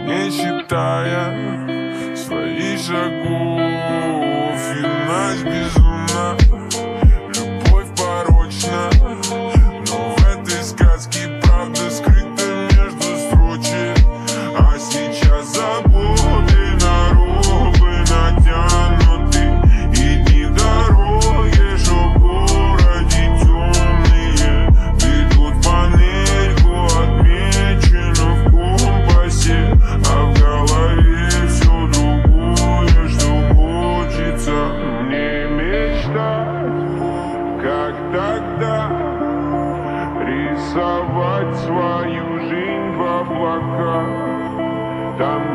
не считая своих шагов. Юность безумна, любовь порочна, но в этой сказке правда скрыта между строчек. А сейчас заботы на робы натянуты, и дни в дороге, что в городе темные, ведут панельку, отмечено в компасе, а в голове все другое, что хочется мне мечтать, как тогда, рисовать свою жизнь в облаках. Там